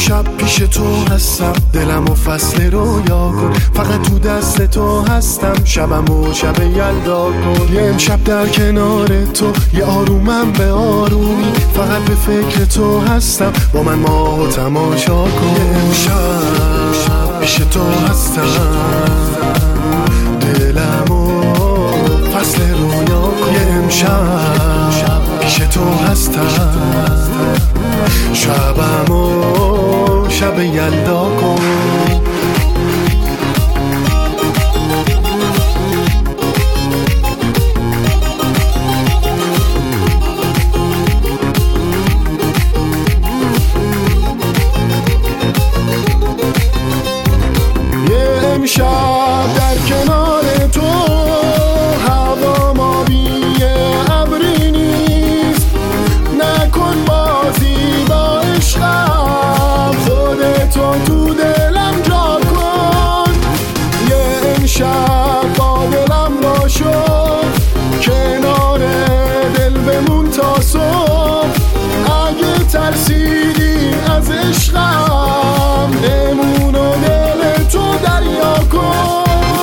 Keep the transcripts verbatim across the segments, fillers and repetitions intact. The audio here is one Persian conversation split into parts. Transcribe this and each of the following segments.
امشب پیش تو هستم، دلم و فصل رویا کن، فقط تو دست تو هستم، شبم و شب یلدا کن. یه امشب در کنار تو، یه آرومم به آرومی، فقط به فکر تو هستم، با من ماه تماشا کن. یه امشب پیش تو هستم، دلم و فصل رویا کن. یه امشب پیش تو هستم، شبم و شب یلدا کن. یه امشب در کنار تو، هوا مابیه ابری نیست، نکن بازی با عشقم، خودتو تو دلم جا کن. یه امشب با دلم باشو، کنار دل بمون تا صبح، اگه ترسیدی از عشقم، بمون و دل تو دریا کن.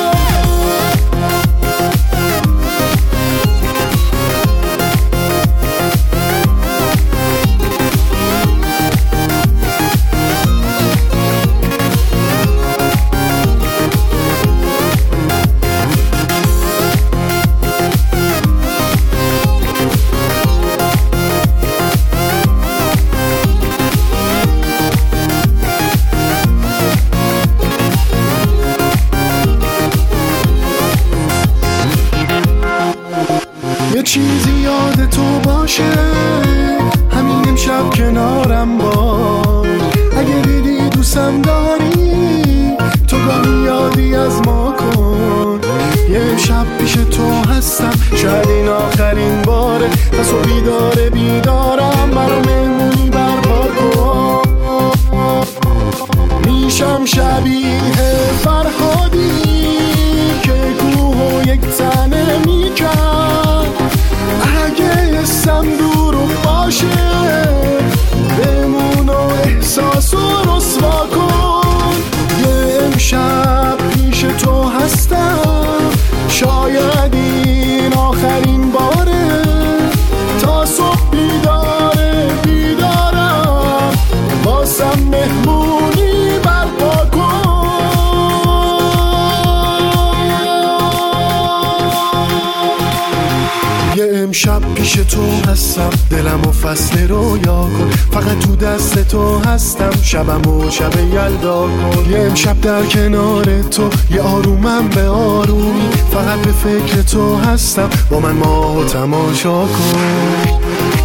یه چیزی یاد تو باشه، همین امشب کنارم باش، اگه دیدی دوستم داری، تو گاهی یادی از ما کن. یه امشب پیش تو هستم، شاید این آخرین باره، پس و بیداره بیدارم، برا مهمونی برپا کن. میشم شبیه فرهادی که کوه و یک تنه میکرد، اگه اسم دور باشه، بمون و احساس و رسوا کن. یه امشب پیش تو هستم، شاید این آخرین باره، تا صبح بیداره بیدارم، واسم مهمونی برپا کن. یه امشب پیش تو هستم، دلم و فصل رویا کن، فقط تو دست تو هستم، شبم و شب یلدا کن. یه امشب در کنار تو، یه آرومم به آرومی، فقط به فکر تو هستم، با من ماه تماشا کن.